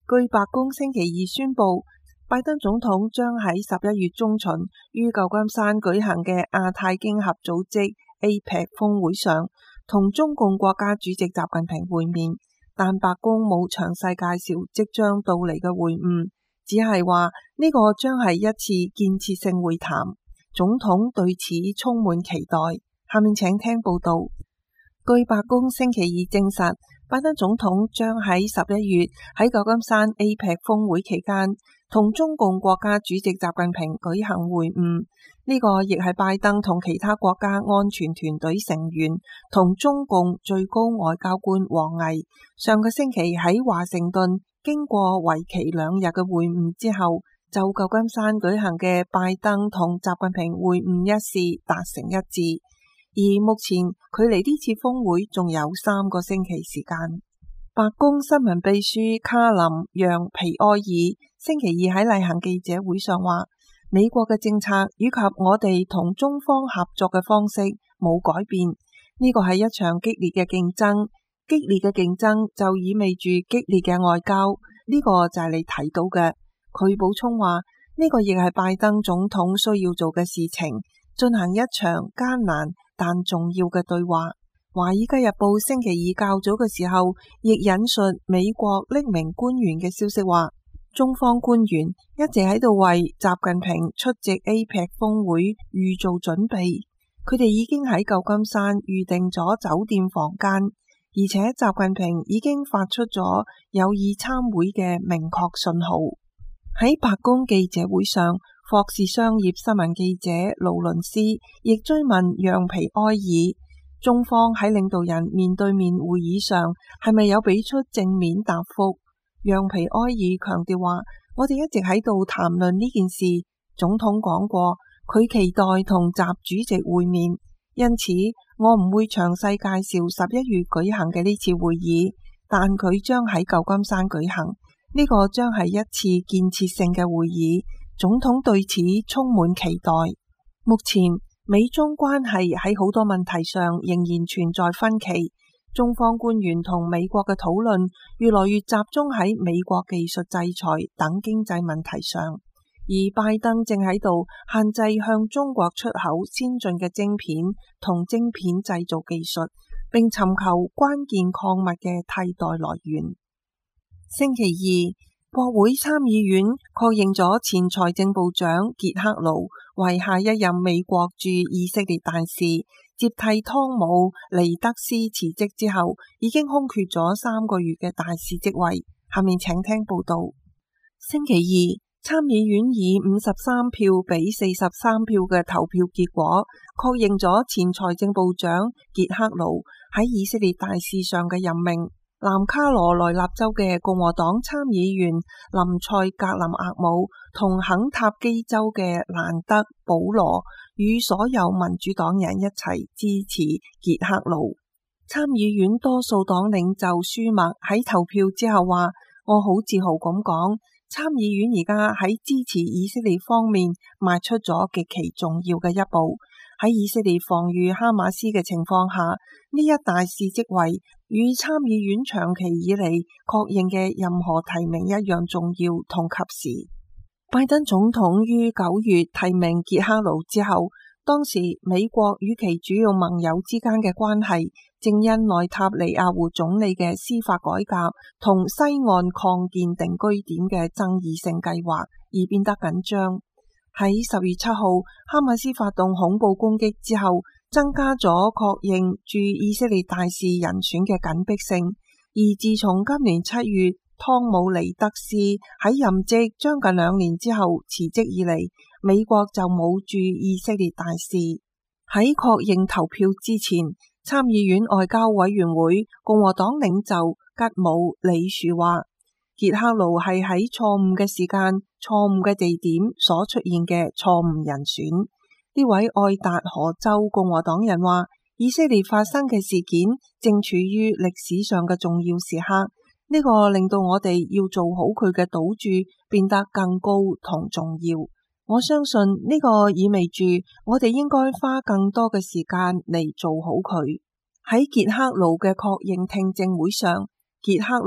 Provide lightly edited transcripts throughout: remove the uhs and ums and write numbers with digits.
據白宮星期二宣布，拜登總統將喺11月中旬於舊金山舉行嘅亞太經合組織 APEC 峰會上同中共國家主席習近平會面，但白宮冇詳細介紹即將到嚟嘅會晤，只係話呢個將係一次建設性會談，總統對此充滿期待。下面請聽報道。據白宮星期二證實，拜登總統將喺11月喺舊金山 APEC 峰會期間同中共國家主席習近平舉行會晤。呢個亦係拜登同其他國家安全團隊成員同中共最高外交官王毅上個星期喺華盛頓經過為期2日嘅會晤之後，就舊金山舉行嘅拜登同習近平會晤一事達成一致。而目前距離呢次峰會仲有3個星期時間。白宮新聞秘書卡林讓皮埃爾星期二喺例行記者會上話，美國嘅政策以及我哋同中方合作嘅方式冇改變，呢個係一場激烈嘅競爭，激烈嘅競爭就意味住激烈嘅外交，呢個就係你睇到嘅。佢補充話，呢個亦係拜登總統需要做嘅事情，進行一場艱難但重要嘅對話。華爾街日報星期二較早嘅時候亦引述美國匿名官員嘅消息話，中方官員一直喺度為習近平出席 APEC 峰會預做準備，佢哋已經喺舊金山預定咗酒店房間，而且習近平已經發出咗有意參會嘅明確信號。喺白宮記者會上，霍士商業新聞記者勞倫斯亦追問讓皮埃爾，中方喺領導人面對面會議上係咪有俾出正面答覆？讓皮埃爾強調話，我哋一直喺度談論呢件事，總統講過佢期待同習主席會面，因此我唔會詳細介紹11月舉行嘅呢次會議，但佢將喺舊金山舉行，呢個將係一次建設性嘅會議。總統對此充滿期待。目前美中關係喺好多問題上仍然存在分歧，中方官員同美國嘅討論越來越集中喺美國技術制裁等經濟問題上，而拜登正喺度限制向中國出口先進嘅晶片同晶片製造技術，並尋求關鍵礦物嘅替代來源。星期二，國會參議院確認咗前財政部長傑克盧為下一任美國駐以色列大使，接替湯姆尼德斯辭職之後，已經空缺咗3個月嘅大使職位。下面請聽報道。星期二，參議院以53票比43票嘅投票結果，確認咗前財政部長傑克盧喺以色列大使上嘅任命。南卡羅來納州嘅共和黨參議員林賽格林厄姆同肯塔基州嘅蘭德保羅與所有民主黨人一齊支持傑克盧。參議院多數黨領袖舒默喺投票之後話，我好自豪咁講，參議院而家喺支持以色列方面邁出咗極其重要嘅一步。喺以色列防禦哈馬斯嘅情況下，呢一大使職位與參議院長期以嚟確認嘅任何提名一樣重要同及時。拜登總統於9月提名傑克盧之後，當時美國與其主要盟友之間嘅關係正因內塔尼亞胡總理嘅司法改革同西岸擴建定居點嘅爭議性計劃而變得緊張。喺10月7號，哈馬斯發動恐怖攻擊之後，增加咗確認駐以色列大使人選嘅緊迫性。而自從今年7月湯姆尼德斯喺任職將近2年之後辭職以嚟，美國就冇駐以色列大使。喺確認投票之前，參議院外交委員會共和黨領袖吉姆里樹話，傑克盧係喺錯誤嘅時間、錯誤嘅地點所出現嘅錯誤人選。呢位愛達荷州共和黨人話，以色列發生嘅事件正處於歷史上嘅重要時刻，呢個令到我哋要做好佢嘅賭注變得更高同重要。我相信呢個意味住我哋應該花更多嘅時間嚟做好佢。喺傑克盧嘅確認聽證會上，傑克盧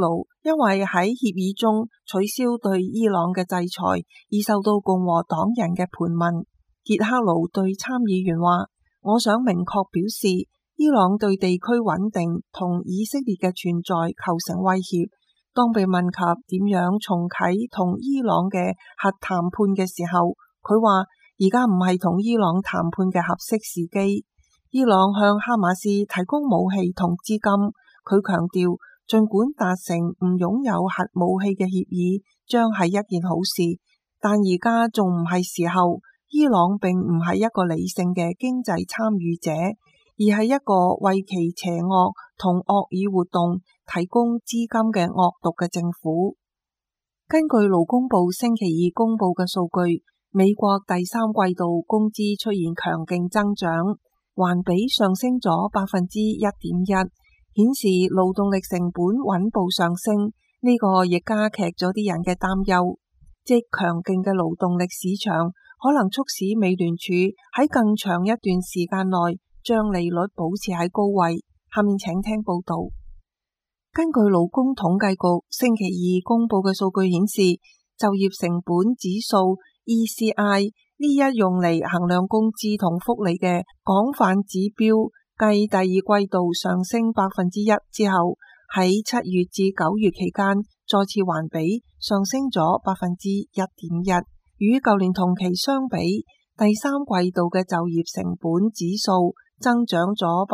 因為喺協議中取消對伊朗嘅制裁而受到共和黨人嘅盤問。傑克盧對參議員話：我想明確表示，伊朗對地區穩定同以色列嘅存在構成威脅。當被問及點樣重啟同伊朗嘅核談判嘅時候，佢話：而家唔係同伊朗談判嘅合適時機。伊朗向哈馬斯提供武器同資金，佢強調，儘管達成唔擁有核武器嘅協議將係一件好事，但而家仲唔係時候。伊朗並唔係一個理性嘅經濟參與者，而係一個為其邪惡同惡意活動提供資金嘅惡毒嘅政府。根據勞工部星期二公布嘅數據，美國第三季度工資出現強勁增長，環比上升咗1.1%，顯示勞動力成本穩步上升。呢個亦加劇咗啲人嘅擔憂，即強勁嘅勞動力市場可能促使美聯儲喺更長一段時間內將利率保持喺高位。下面請聽報道。根據勞工統計局星期二公布嘅數據顯示，就業成本指數 ECI 呢一用嚟衡量工資同福利嘅廣泛指標，繼第二季度上升1%之後，喺7月至9月期間再次環比上升咗1.1%。與舊年同期相比，第三季度嘅就業成本指數增長咗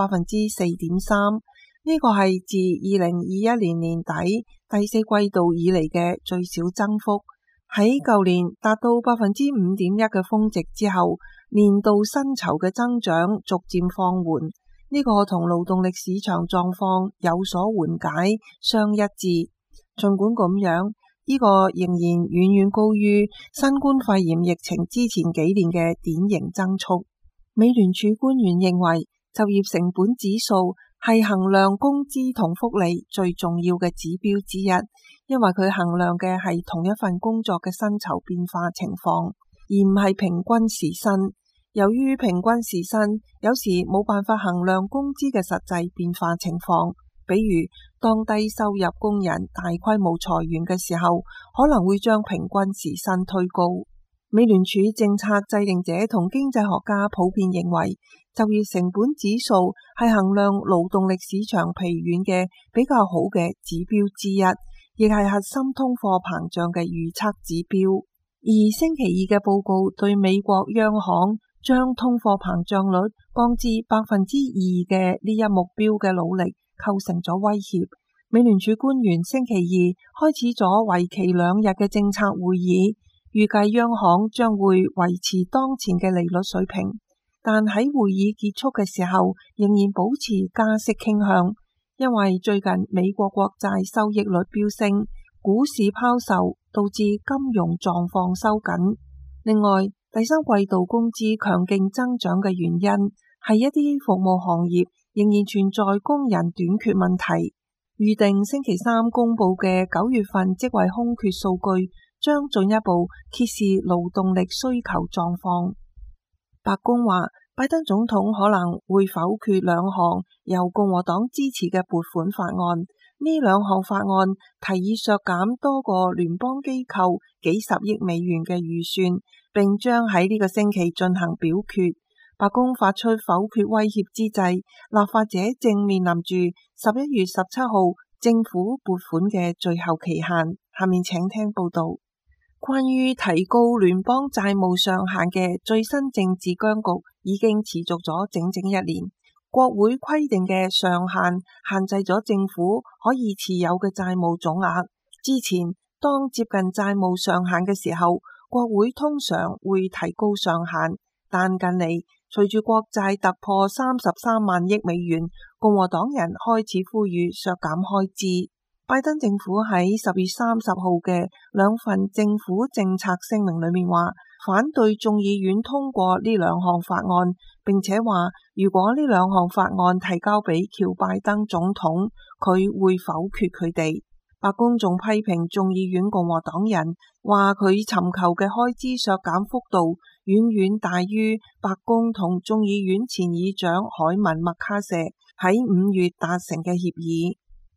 4.3%，呢個係自2021年年底第四季度以嚟嘅最小增幅。喺舊年達到5.1%嘅峰值之後，年度薪酬嘅增長逐漸放緩，呢個同勞動力市場狀況有所緩解相一致。儘管咁樣，呢個仍然遠遠高於新冠肺炎疫情之前幾年嘅典型增速。美聯儲官員認為，就業成本指數係衡量工資同福利最重要嘅指標之一，因為佢衡量嘅係同一份工作嘅薪酬變化情況，而唔係平均時薪。由於平均時薪有時冇辦法衡量工資嘅實際變化情況，比如當低收入工人大規模裁員嘅時候，可能會將平均時薪推高。美聯儲政策制定者同經濟學家普遍認為，就業成本指數係衡量勞動力市場疲軟嘅比較好嘅指標之一，亦係核心通貨膨脹嘅預測指標。而星期二嘅報告對美國央行將通貨膨脹率降至2%嘅呢一目標嘅努力構成咗威脅。美聯儲官員星期二開始咗為期2日嘅政策會議，預計央行將會維持當前嘅利率水平，但喺會議結束嘅時候仍然保持加息傾向，因為最近美國國債收益率飆升，股市拋售導致金融狀況收緊。另外，第三季度工資強勁增長嘅原因係一啲服務行業仍然存在工人短缺問題。預定星期三公布嘅9月份職位空缺數據將進一步揭示勞動力需求狀況。白宮話，拜登總統可能會否決2項由共和黨支持嘅撥款法案。呢2項法案提議削減多個聯邦機構幾十億美元嘅預算，並將喺呢個星期進行表決。白宮發出否決威脅之際，立法者正面臨住11月17號政府撥款嘅最後期限。下面請聽報道。關於提高聯邦債務上限嘅最新政治僵局已經持續咗整整1年。國會規定嘅上限限制咗政府可以持有嘅債務總額。之前當接近債務上限嘅時候，國會通常會提高上限，但近嚟隨住國債突破33萬億美元，共和黨人開始呼籲削減開支。拜登政府喺10月30號嘅2份政府政策聲明裏面話，反對眾議院通過呢2項法案，並且話如果呢2項法案提交俾喬拜登總統，佢會否決佢哋。白宮仲批評眾議院共和黨人，話佢尋求嘅開支削減幅度遠遠大於白宮同眾議院前議長凱文麥卡錫喺5月達成嘅協議。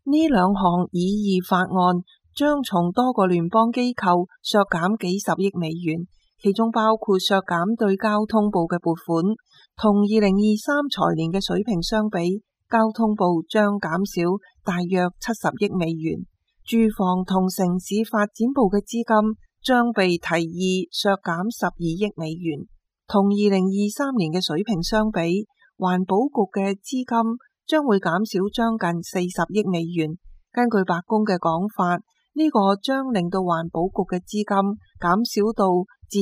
呢兩項擬議法案將從多個聯邦機構削減幾十億美元，其中包括削減對交通部嘅撥款。同2023財年嘅水平相比，交通部將減少大約70億美元。住房同城市發展部嘅資金將被提議削減12億美元。同2023年嘅水平相比，環保局嘅資金將會減少將近40億美元。根據白宮嘅講法，呢個將令到環保局嘅資金減少到自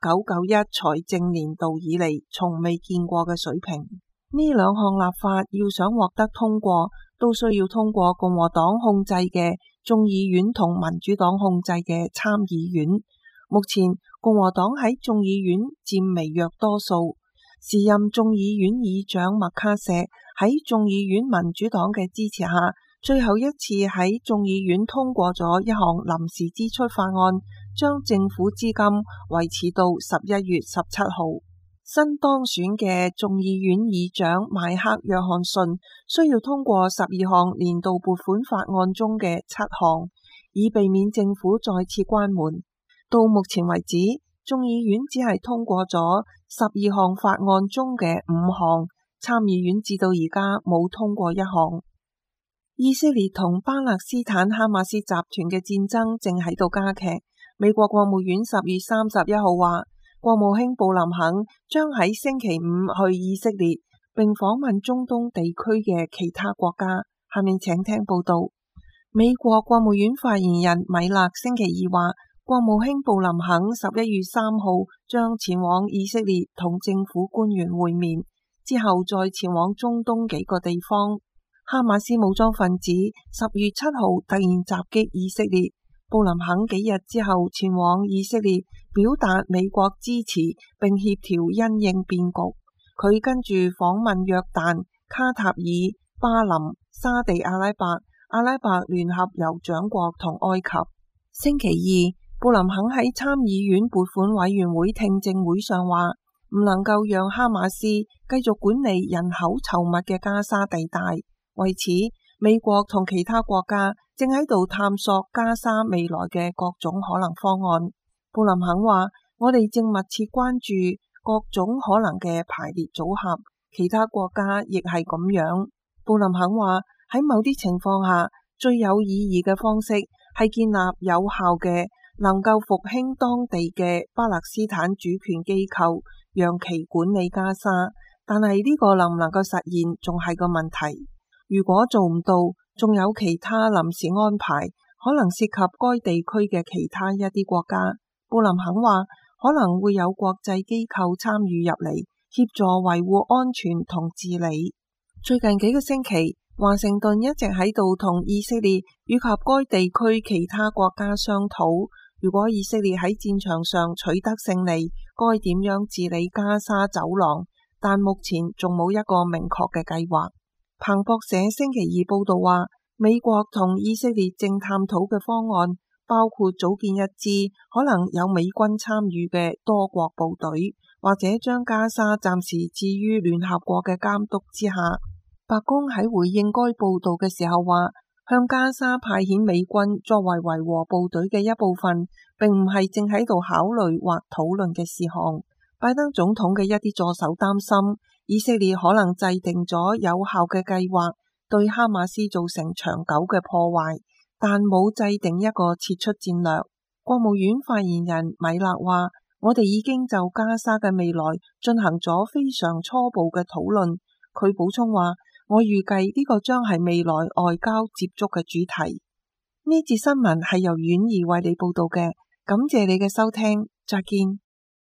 1991財政年度以嚟從未見過嘅水平。呢兩項立法要想獲得通過，都需要通過共和黨控制嘅眾議院同民主黨控制嘅參議院。目前共和黨喺眾議院佔微弱多數。時任眾議院議長麥卡錫喺眾議院民主黨嘅支持下，最後一次喺眾議院通過咗一項臨時支出法案，將政府資金維持到11月17號。新當選嘅眾議院議長邁克約翰遜需要通過12項年度撥款法案中嘅7項，以避免政府再次關門。到目前為止，眾議院只係通過咗12項法案中嘅5項，參議院至到而家冇通過一項。以色列同巴勒斯坦哈馬斯集團嘅戰爭正喺度加劇。美國國務院10月31號話，國務卿布林肯將喺星期五去以色列，並訪問中東地區嘅其他國家。下面請聽報道。美國國務院發言人米勒星期二話，國務卿布林肯11月3號將前往以色列同政府官員會面，之後再前往中東幾個地方。哈馬斯武裝分子10月7號突然襲擊以色列，布林肯幾日之後前往以色列，表達美國支持並協調因應變局。佢跟住訪問約旦、卡塔爾、巴林、沙地阿拉伯、阿拉伯聯合酋長國同埃及。星期二，布林肯喺參議院撥款委員會聽證會上話，唔能夠讓哈馬斯繼續管理人口稠密嘅加沙地帶。為此，美國同其他國家正喺度探索加沙未來嘅各種可能方案。布林肯話，我哋正密切關注各種可能嘅排列組合，其他國家亦係咁樣。布林肯話，喺某啲情況下，最有意義嘅方式係建立有效嘅能夠復興當地嘅巴勒斯坦主權機構，讓其管理加沙。但係呢個能唔能夠實現，仲係個問題。如果做唔到，仲有其他臨時安排，可能涉及該地區嘅其他一啲國家。布林肯話，可能會有國際機構參與入嚟，協助維護安全同治理。最近幾個星期，華盛頓一直喺度同以色列以及該地區其他國家商討，如果以色列喺戰場上取得勝利，該點樣治理加沙走廊，但目前仲冇一個明確嘅計劃。彭博社星期二報道話，美國同以色列正探討嘅方案包括組建一支可能有美軍參與嘅多國部隊，或者將加沙暫時置於聯合國嘅監督之下。白宮喺回應該報道嘅時候話，向加沙派遣美軍作為維和部隊嘅一部分，並唔係正喺度考慮或討論嘅事項。拜登總統嘅一啲助手擔心，以色列可能制定咗有效嘅計劃，對哈馬斯造成長久嘅破壞，但冇制定一個撤出戰略。國務院發言人米勒話，我哋已經就加沙嘅未來進行咗非常初步嘅討論。佢補充話，我預計呢個將係未來外交接觸嘅主題。呢節新聞係由婉兒為你報道嘅，感謝你嘅收聽，再見。